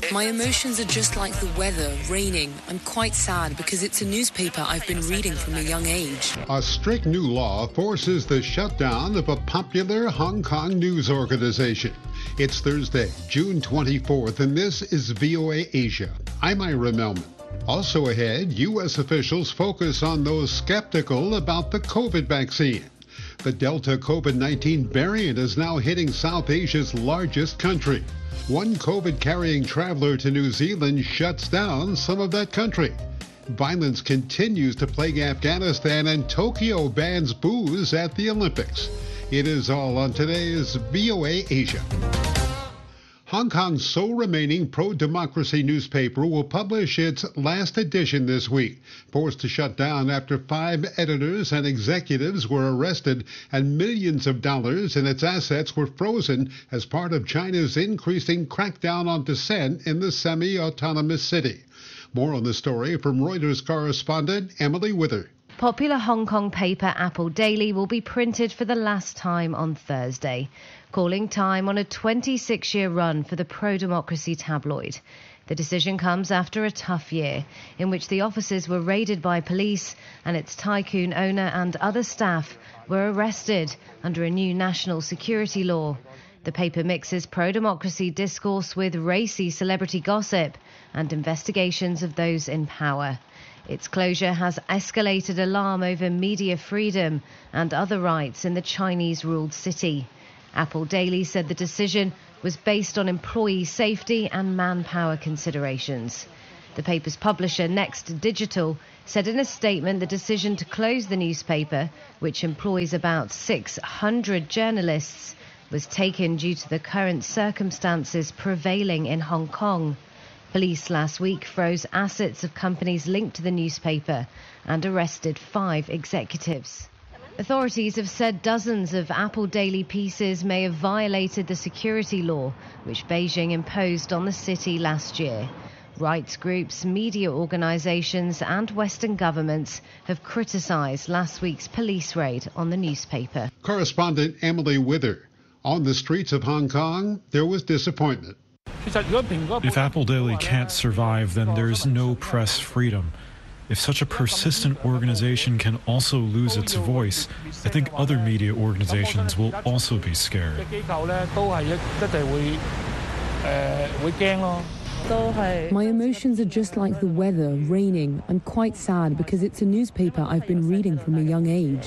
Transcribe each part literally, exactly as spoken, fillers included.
My emotions are just like the weather, raining. I'm quite sad because it's a newspaper I've been reading from a young age. A strict new law forces the shutdown of a popular Hong Kong news organization. It's Thursday, June twenty-fourth, and this is V O A Asia. I'm Ira Melman. Also ahead, U S officials focus on those skeptical about the COVID vaccine. The Delta COVID nineteen variant is now hitting South Asia's largest country. One COVID-carrying traveler to New Zealand shuts down some of that country. Violence continues to plague Afghanistan, and Tokyo bans booze at the Olympics. It is all on today's V O A Asia. Hong Kong's sole remaining pro-democracy newspaper will publish its last edition this week, forced to shut down after five editors and executives were arrested and millions of dollars in its assets were frozen as part of China's increasing crackdown on dissent in the semi-autonomous city. More on the story from Reuters correspondent Emily Wither. Popular Hong Kong paper Apple Daily will be printed for the last time on Thursday, calling time on a twenty-six-year run for the pro-democracy tabloid. The decision comes after a tough year in which the offices were raided by police and its tycoon owner and other staff were arrested under a new national security law. The paper mixes pro-democracy discourse with racy celebrity gossip and investigations of those in power. Its closure has escalated alarm over media freedom and other rights in the Chinese-ruled city. Apple Daily said the decision was based on employee safety and manpower considerations. The paper's publisher, Next Digital, said in a statement the decision to close the newspaper, which employs about six hundred journalists, was taken due to the current circumstances prevailing in Hong Kong. Police last week froze assets of companies linked to the newspaper and arrested five executives. Authorities have said dozens of Apple Daily pieces may have violated the security law, which Beijing imposed on the city last year. Rights groups, media organizations and Western governments have criticized last week's police raid on the newspaper. Correspondent Emily Wither. On the streets of Hong Kong, there was disappointment. If Apple Daily can't survive, then there's no press freedom. If such a persistent organization can also lose its voice, I think other media organizations will also be scared. My emotions are just like the weather, raining. I'm quite sad because it's a newspaper I've been reading from a young age.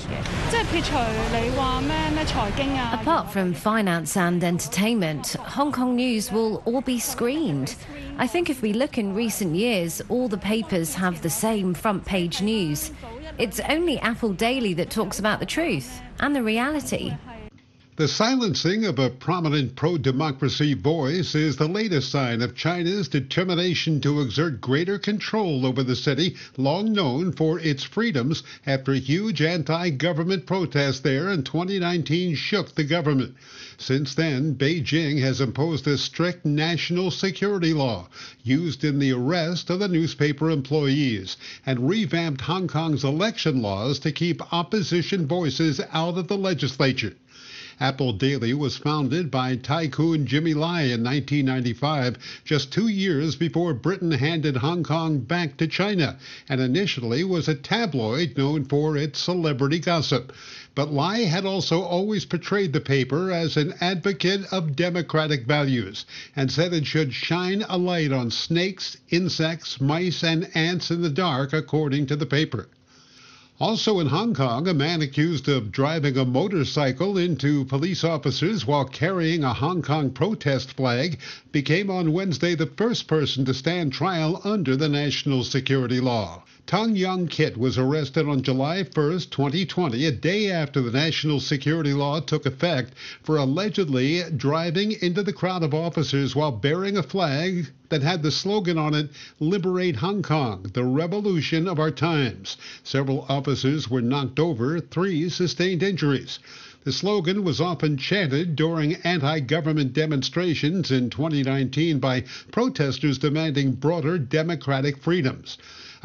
Apart from finance and entertainment, Hong Kong news will all be screened. I think if we look in recent years, all the papers have the same front page news. It's only Apple Daily that talks about the truth and the reality. The silencing of a prominent pro-democracy voice is the latest sign of China's determination to exert greater control over the city, long known for its freedoms, after huge anti-government protests there in twenty nineteen shook the government. Since then, Beijing has imposed a strict national security law used in the arrest of the newspaper employees and revamped Hong Kong's election laws to keep opposition voices out of the legislature. Apple Daily was founded by tycoon Jimmy Lai in nineteen ninety-five, just two years before Britain handed Hong Kong back to China, and initially was a tabloid known for its celebrity gossip. But Lai had also always portrayed the paper as an advocate of democratic values and said it should shine a light on snakes, insects, mice, and ants in the dark, according to the paper. Also in Hong Kong, a man accused of driving a motorcycle into police officers while carrying a Hong Kong protest flag became on Wednesday the first person to stand trial under the national security law. Tong Young Kit was arrested on July first, twenty twenty, a day after the national security law took effect, for allegedly driving into the crowd of officers while bearing a flag that had the slogan on it, "Liberate Hong Kong, the revolution of our times." Several officers were knocked over, three sustained injuries. The slogan was often chanted during anti-government demonstrations in twenty nineteen by protesters demanding broader democratic freedoms.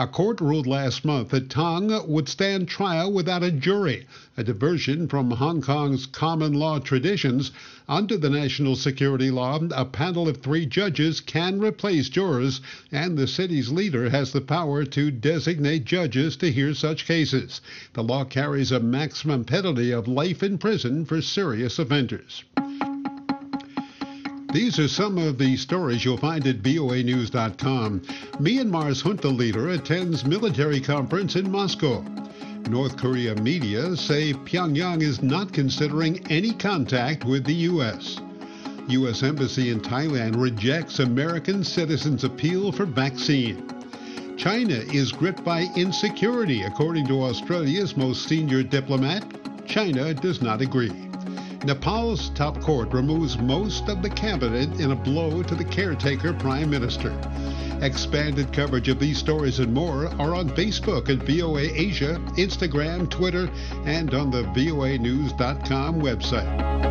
A court ruled last month that Tong would stand trial without a jury, a diversion from Hong Kong's common law traditions. Under the national security law, a panel of three judges can replace jurors, and the city's leader has the power to designate judges to hear such cases. The law carries a maximum penalty of life in prison for serious offenders. These are some of the stories you'll find at V O A news dot com. Myanmar's junta leader attends military conference in Moscow. North Korea media say Pyongyang is not considering any contact with the U S. U S Embassy in Thailand rejects American citizens' appeal for vaccine. China is gripped by insecurity, according to Australia's most senior diplomat. China does not agree. Nepal's top court removes most of the cabinet in a blow to the caretaker prime minister. Expanded coverage of these stories and more are on Facebook at V O A Asia, Instagram, Twitter, and on the V O A news dot com website.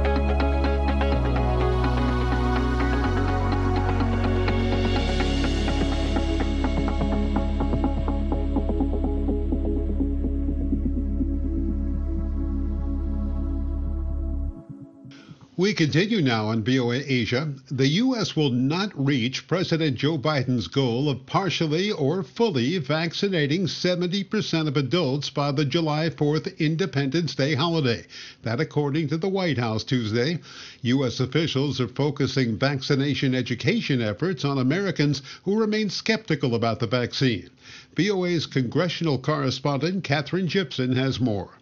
We continue now on V O A Asia. The U S will not reach President Joe Biden's goal of partially or fully vaccinating seventy percent of adults by the July fourth Independence Day holiday. That according to the White House Tuesday. U S officials are focusing vaccination education efforts on Americans who remain skeptical about the vaccine. V O A's congressional correspondent Katherine Gibson has more.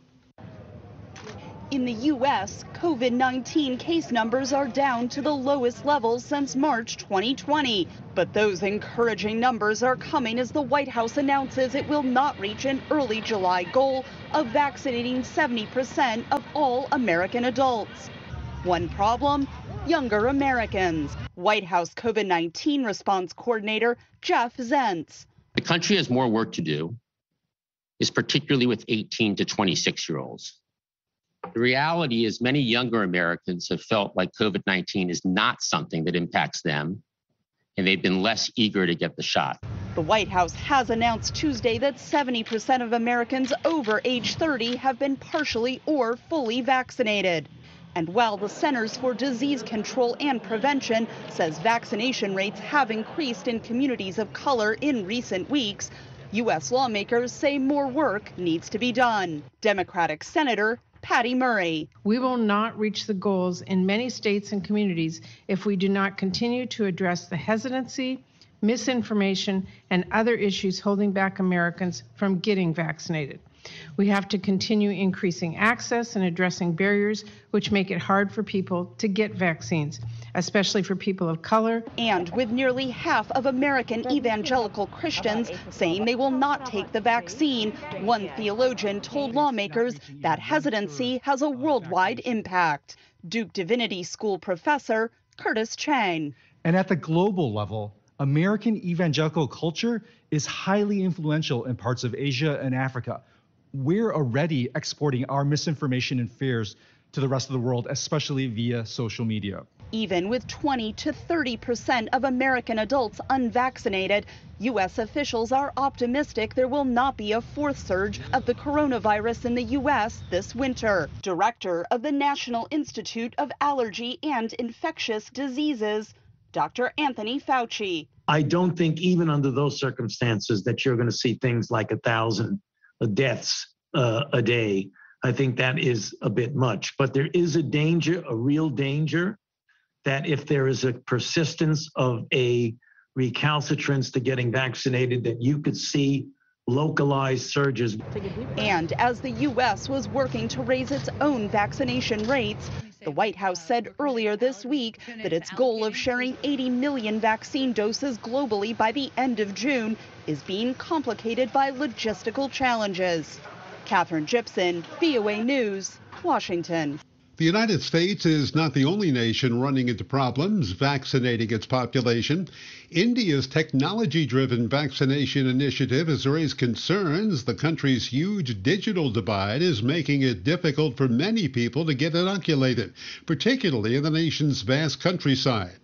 In the U S, COVID nineteen case numbers are down to the lowest levels since March twenty twenty. But those encouraging numbers are coming as the White House announces it will not reach an early July goal of vaccinating seventy percent of all American adults. One problem, younger Americans. White House COVID nineteen response coordinator Jeff Zients. The country has more work to do, is particularly with eighteen to twenty-six year olds. The reality is many younger Americans have felt like COVID nineteen is not something that impacts them, and they've been less eager to get the shot. The White House has announced Tuesday that seventy percent of Americans over age thirty have been partially or fully vaccinated. And while the Centers for Disease Control and Prevention says vaccination rates have increased in communities of color in recent weeks, U S lawmakers say more work needs to be done. Democratic Senator Patty Murray. We will not reach the goals in many states and communities if we do not continue to address the hesitancy, misinformation, and other issues holding back Americans from getting vaccinated. We have to continue increasing access and addressing barriers which make it hard for people to get vaccines, especially for people of color. And with nearly half of American evangelical Christians saying they will not take the vaccine, one theologian told lawmakers that hesitancy has a worldwide impact. Duke Divinity School professor Curtis Chang. And at the global level, American evangelical culture is highly influential in parts of Asia and Africa. We're already exporting our misinformation and fears to the rest of the world, especially via social media. Even with twenty to thirty percent of American adults unvaccinated, U S officials are optimistic there will not be a fourth surge of the coronavirus in the U S this winter. Director of the National Institute of Allergy and Infectious Diseases, Doctor Anthony Fauci. I don't think even under those circumstances that you're going to see things like a thousand deaths uh, a day. I think that is a bit much, but there is a danger, a real danger, that if there is a persistence of a recalcitrance to getting vaccinated, that you could see localized surges. And as the U S was working to raise its own vaccination rates, the White House said earlier this week that its goal of sharing eighty million vaccine doses globally by the end of June is being complicated by logistical challenges. Katherine Gibson, V O A News, Washington. The United States is not the only nation running into problems vaccinating its population. India's technology-driven vaccination initiative has raised concerns. The country's huge digital divide is making it difficult for many people to get inoculated, particularly in the nation's vast countryside.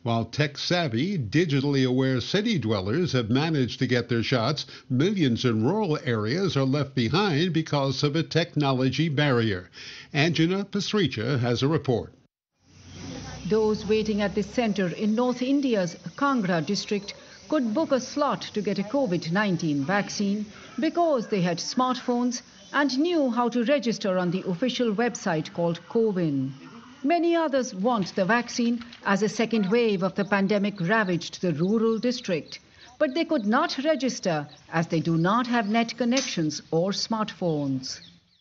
While tech-savvy, digitally aware city dwellers have managed to get their shots, millions in rural areas are left behind because of a technology barrier. Anjana Pasricha has a report. Those waiting at this center in North India's Kangra district could book a slot to get a COVID nineteen vaccine because they had smartphones and knew how to register on the official website called CoWIN. Many others want the vaccine as a second wave of the pandemic ravaged the rural district. But they could not register as they do not have net connections or smartphones.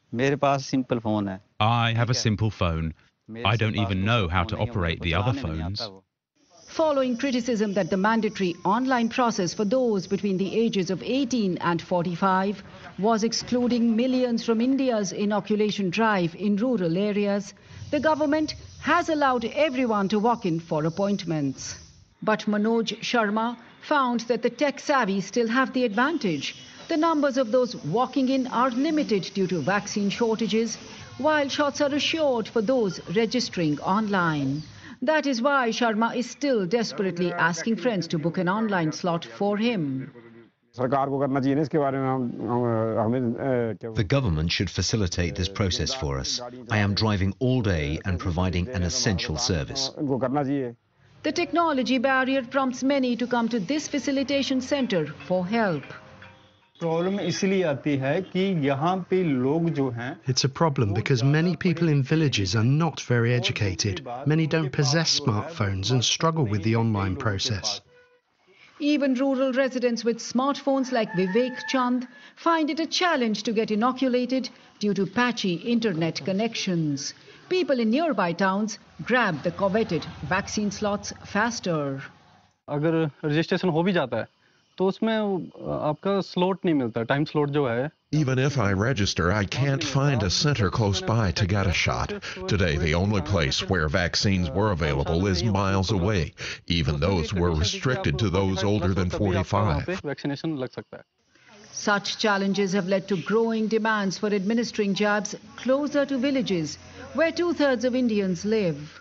I have a simple phone. I don't even know how to operate the other phones. Following criticism that the mandatory online process for those between the ages of eighteen and forty-five was excluding millions from India's inoculation drive in rural areas, the government has allowed everyone to walk in for appointments. But Manoj Sharma found that the tech-savvy still have the advantage. The numbers of those walking in are limited due to vaccine shortages, while shots are assured for those registering online. That is why Sharma is still desperately asking friends to book an online slot for him. The government should facilitate this process for us. I am driving all day and providing an essential service. The technology barrier prompts many to come to this facilitation center for help. It's a problem because many people in villages are not very educated. Many don't possess smartphones and struggle with the online process. Even rural residents with smartphones like Vivek Chand find it a challenge to get inoculated due to patchy internet connections. People in nearby towns grab the coveted vaccine slots faster. अगर registration हो भी जाता है, तो उसमें आपका slot नहीं मिलता, time slot जो है. Even if I register, I can't find a center close by to get a shot. Today, the only place where vaccines were available is miles away. Even those were restricted to those older than forty-five. Such challenges have led to growing demands for administering jabs closer to villages, where two-thirds of Indians live.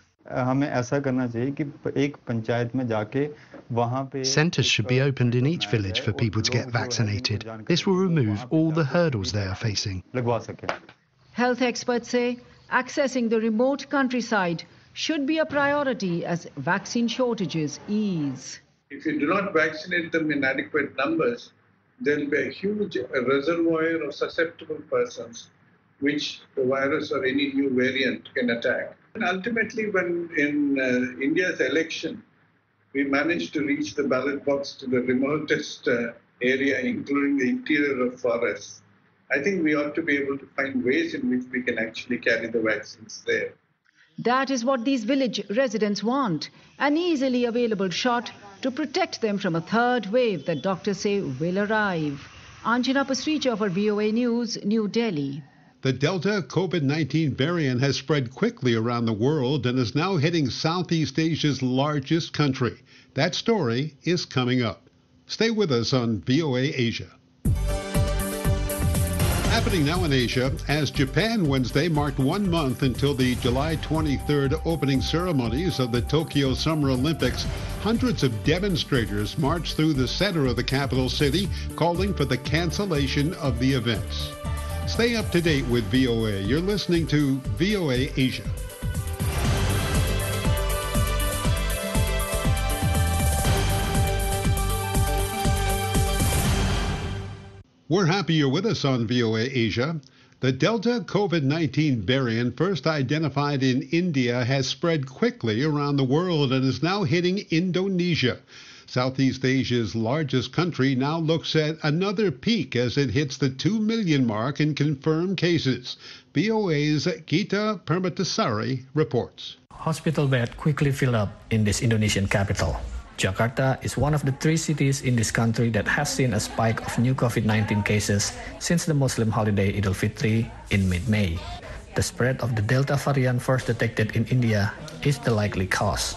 Centres should be opened in each village for people to get vaccinated. This will remove all the hurdles they are facing. Health experts say accessing the remote countryside should be a priority as vaccine shortages ease. If you do not vaccinate them in adequate numbers, there will be a huge reservoir of susceptible persons which the virus or any new variant can attack. And ultimately, when in uh, India's election, we managed to reach the ballot box to the remotest uh, area, including the interior of forests, I think we ought to be able to find ways in which we can actually carry the vaccines there. That is what these village residents want, an easily available shot to protect them from a third wave that doctors say will arrive. Anjana Pasricha for V O A News, New Delhi. The Delta COVID nineteen variant has spread quickly around the world and is now hitting Southeast Asia's largest country. That story is coming up. Stay with us on V O A Asia. Happening now in Asia, as Japan Wednesday marked one month until the July twenty-third opening ceremonies of the Tokyo Summer Olympics, hundreds of demonstrators marched through the center of the capital city, calling for the cancellation of the events. Stay up to date with V O A. You're listening to V O A Asia. We're happy you're with us on V O A Asia. The Delta COVID nineteen variant, first identified in India, has spread quickly around the world and is now hitting Indonesia. Southeast Asia's largest country now looks at another peak as it hits the two million mark in confirmed cases. V O A's Gita Permatasari reports. Hospital bed quickly filled up in this Indonesian capital. Jakarta is one of the three cities in this country that has seen a spike of new COVID nineteen cases since the Muslim holiday Eid al-Fitr in mid-May. The spread of the Delta variant first detected in India is the likely cause.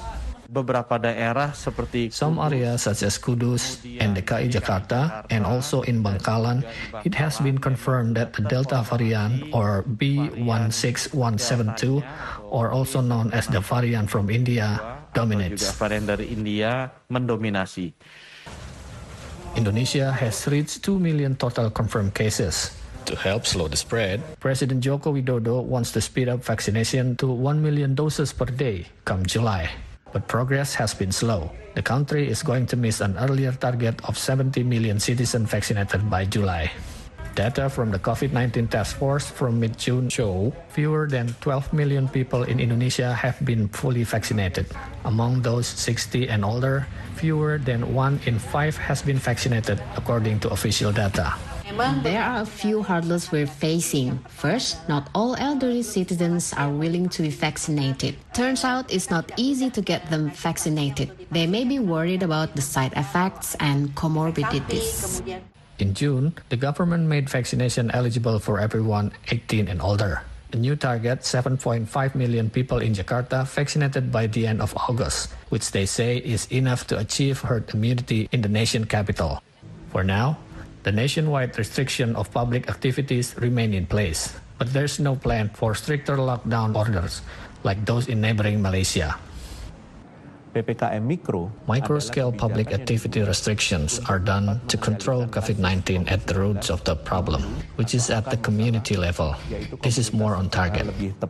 Some areas such as Kudus and D K I Jakarta and also in Bangkalan, it has been confirmed that the Delta variant or B one six one seven two, or also known as the variant from India, dominates. Varian dari India mendominasi. Indonesia has reached two million total confirmed cases. To help slow the spread, President Joko Widodo wants to speed up vaccination to one million doses per day come July. But progress has been slow. The country is going to miss an earlier target of seventy million citizens vaccinated by July. Data from the COVID nineteen task force from mid-June show fewer than twelve million people in Indonesia have been fully vaccinated. Among those sixty and older, fewer than one in five has been vaccinated, according to official data. There are a few hurdles we're facing. First, not all elderly citizens are willing to be vaccinated. Turns out it's not easy to get them vaccinated. They may be worried about the side effects and comorbidities. In June, the government made vaccination eligible for everyone eighteen and older. A new target, seven point five million people in Jakarta vaccinated by the end of August, which they say is enough to achieve herd immunity in the nation capital. For now, the nationwide restriction of public activities remain in place, but there's no plan for stricter lockdown orders like those in neighboring Malaysia. P P K M Mikro, micro-scale public activity restrictions are done to control COVID nineteen at the roots of the problem, which is at the community level. This is more on target.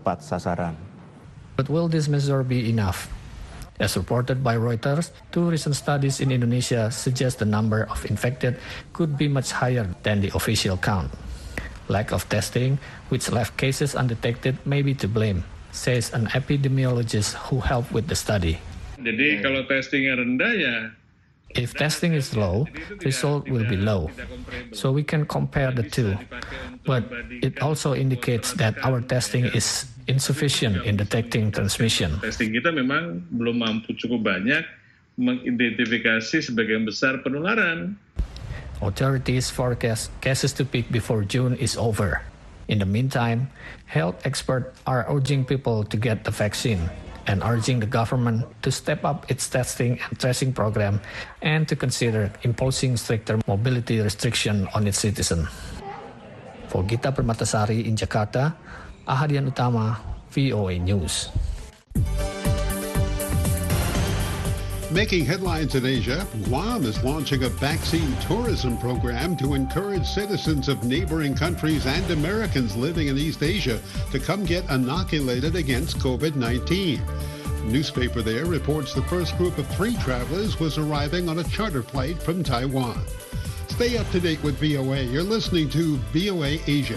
But will this measure be enough? As reported by Reuters, two recent studies in Indonesia suggest the number of infected could be much higher than the official count. Lack of testing, which left cases undetected, may be to blame, says an epidemiologist who helped with the study. Jadi kalau testingnya rendah ya. If testing is low, result will be low. So we can compare the two. But it also indicates that our testing is insufficient in detecting transmission. Testing kita memang belum mampu cukup banyak mengidentifikasi sebagian besar penularan. Authorities forecast cases to peak before June is over. In the meantime, health experts are urging people to get the vaccine and urging the government to step up its testing and tracing program and to consider imposing stricter mobility restriction on its citizens. For Gita Permatasari in Jakarta, Ahadian Utama, V O A News. Making headlines in Asia, Guam is launching a vaccine tourism program to encourage citizens of neighboring countries and Americans living in East Asia to come get inoculated against COVID nineteen. Newspaper there reports the first group of three travelers was arriving on a charter flight from Taiwan. Stay up to date with V O A. You're listening to V O A Asia.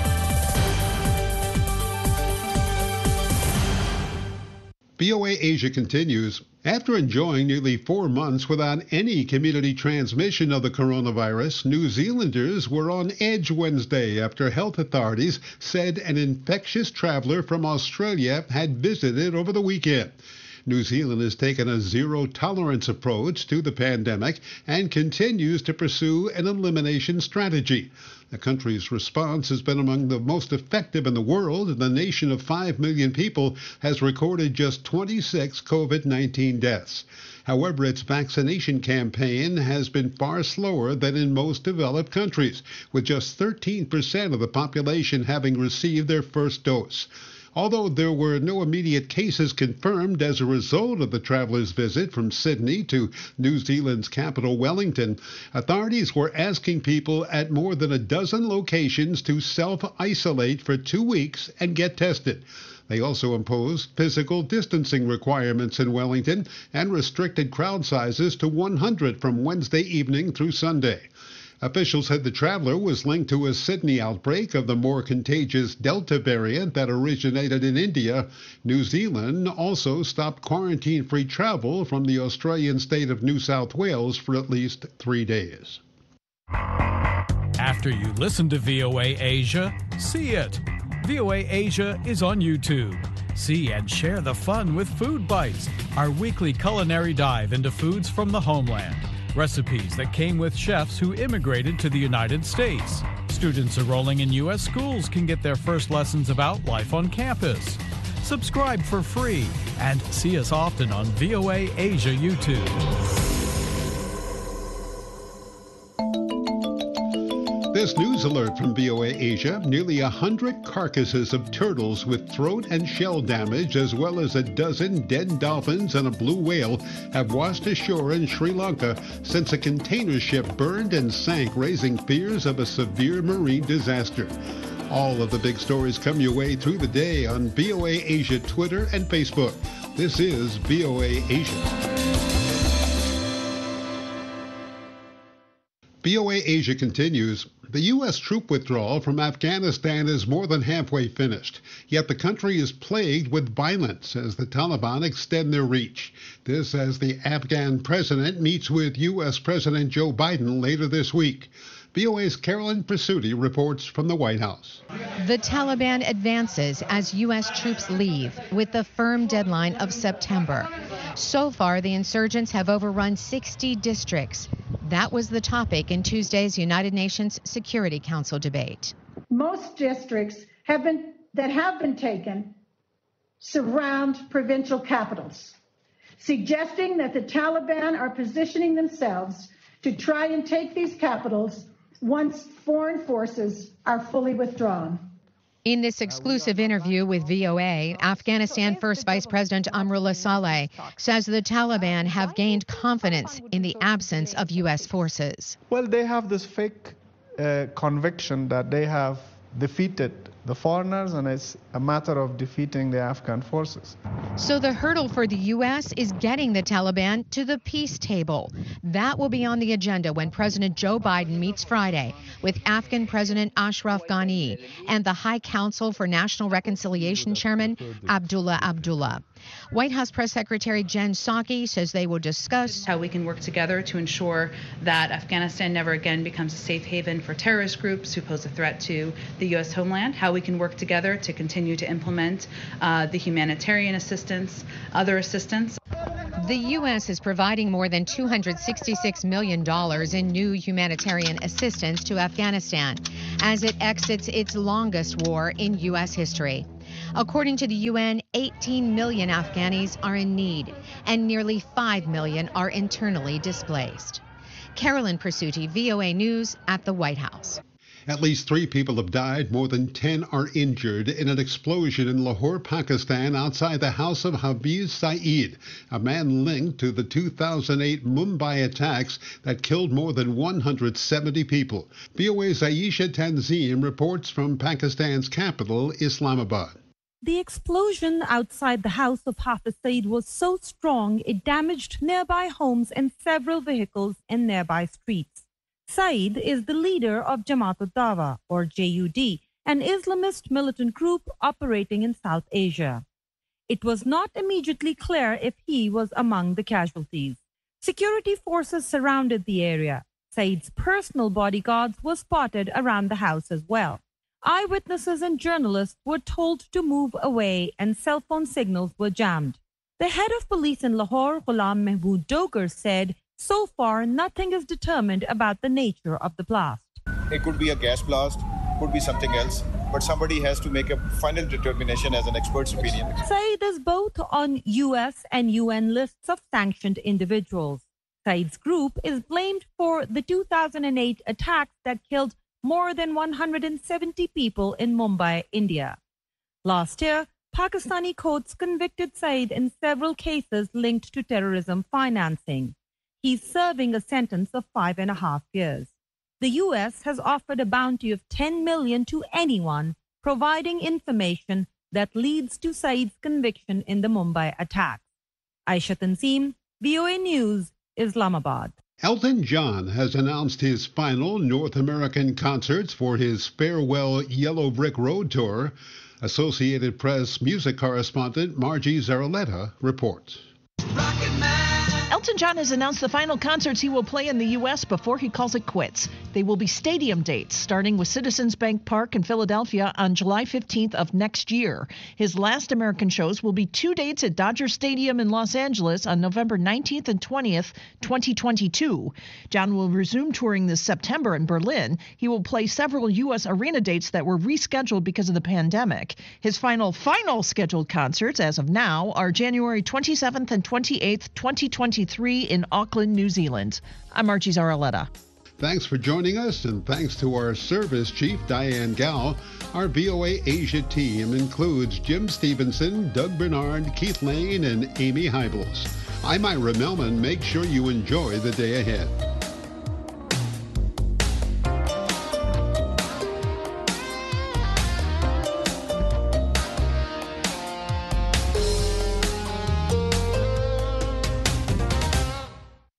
V O A Asia continues. After enjoying nearly four months without any community transmission of the coronavirus, New Zealanders were on edge Wednesday after health authorities said an infectious traveler from Australia had visited over the weekend. New Zealand has taken a zero-tolerance approach to the pandemic and continues to pursue an elimination strategy. The country's response has been among the most effective in the world, and the nation of five million people has recorded just twenty-six COVID nineteen deaths. However, its vaccination campaign has been far slower than in most developed countries, with just thirteen percent of the population having received their first dose. Although there were no immediate cases confirmed as a result of the traveler's visit from Sydney to New Zealand's capital, Wellington, authorities were asking people at more than a dozen locations to self-isolate for two weeks and get tested. They also imposed physical distancing requirements in Wellington and restricted crowd sizes to one hundred from Wednesday evening through Sunday. Officials said the traveler was linked to a Sydney outbreak of the more contagious Delta variant that originated in India. New Zealand also stopped quarantine-free travel from the Australian state of New South Wales for at least three days. After you listen to V O A Asia, see it. V O A Asia is on YouTube. See and share the fun with Food Bites, our weekly culinary dive into foods from the homeland. Recipes that came with chefs who immigrated to the United States. Students enrolling in U S schools can get their first lessons about life on campus. Subscribe for free and see us often on V O A Asia YouTube. This news alert from V O A Asia, nearly a hundred carcasses of turtles with throat and shell damage, as well as a dozen dead dolphins and a blue whale, have washed ashore in Sri Lanka since a container ship burned and sank, raising fears of a severe marine disaster. All of the big stories come your way through the day on V O A Asia Twitter and Facebook. This is V O A Asia. V O A Asia continues. The U S troop withdrawal from Afghanistan is more than halfway finished, yet the country is plagued with violence as the Taliban extend their reach. This as the Afghan president meets with U S President Joe Biden later this week. V O A's Carolyn Presutti reports from the White House. The Taliban advances as U S troops leave with the firm deadline of September. So far, the insurgents have overrun sixty districts. That was the topic in Tuesday's United Nations Security Council debate. Most districts have been, that have been taken surround provincial capitals, suggesting that the Taliban are positioning themselves to try and take these capitals once foreign forces are fully withdrawn. In this exclusive interview with V O A, Afghanistan First Vice President Amrullah Saleh says the Taliban have gained confidence in the absence of U S forces. Well, they have this fake uh, conviction that they have defeated the foreigners, and it's a matter of defeating the Afghan forces. So the hurdle for the U S is getting the Taliban to the peace table. That will be on the agenda when President Joe Biden meets Friday with Afghan President Ashraf Ghani and the High Council for National Reconciliation Chairman Abdullah Abdullah. White House Press Secretary Jen Psaki says they will discuss how we can work together to ensure that Afghanistan never again becomes a safe haven for terrorist groups who pose a threat to the U S homeland, how we can work together to continue to implement uh, the humanitarian assistance, other assistance. The U S is providing more than two hundred sixty-six million dollars in new humanitarian assistance to Afghanistan as it exits its longest war in U S history. According to the U N, eighteen million Afghanis are in need, and nearly five million are internally displaced. Carolyn Presutti, V O A News at the White House. At least three people have died, more than ten are injured in an explosion in Lahore, Pakistan, outside the house of Hafiz Saeed, a man linked to the two thousand eight Mumbai attacks that killed more than one hundred seventy people. V O A's Aisha Tanzim reports from Pakistan's capital, Islamabad. The explosion outside the house of Hafiz Saeed was so strong it damaged nearby homes and several vehicles in nearby streets. Saeed is the leader of Jamaat ud-Dawa, or J U D, an Islamist militant group operating in South Asia. It was not immediately clear if he was among the casualties. Security forces surrounded the area. Saeed's personal bodyguards were spotted around the house as well. Eyewitnesses and journalists were told to move away and cell phone signals were jammed. The head of police in Lahore, Ghulam Mahmood Dogar, said, so far nothing is determined about the nature of the blast. It could be a gas blast, could be something else, but somebody has to make a final determination as an expert's opinion. Saeed is both on U S and U N lists of sanctioned individuals. Saeed's group is blamed for the two thousand eight attacks that killed more than one hundred seventy people in Mumbai, India. Last year, Pakistani courts convicted Saeed in several cases linked to terrorism financing. He's serving a sentence of five and a half years. The U S has offered a bounty of ten million dollars to anyone providing information that leads to Saeed's conviction in the Mumbai attacks. Aisha Tanzim, V O A News, Islamabad. Elton John has announced his final North American concerts for his farewell Yellow Brick Road tour. Associated Press music correspondent Margie Zaraletta reports. Elton John has announced the final concerts he will play in the U S before he calls it quits. They will be stadium dates, starting with Citizens Bank Park in Philadelphia on July fifteenth of next year. His last American shows will be two dates at Dodger Stadium in Los Angeles on November nineteenth and twentieth, twenty twenty-two. John will resume touring this September in Berlin. He will play several U S arena dates that were rescheduled because of the pandemic. His final, final scheduled concerts, as of now, are January twenty-seventh and twenty-eighth, twenty twenty-three in Auckland, New Zealand. I'm Archie Zaraletta. Thanks for joining us, and thanks to our service chief, Diane Gao. Our V O A Asia team includes Jim Stevenson, Doug Bernard, Keith Lane, and Amy Heibels. I'm Ira Melman. Make sure you enjoy the day ahead.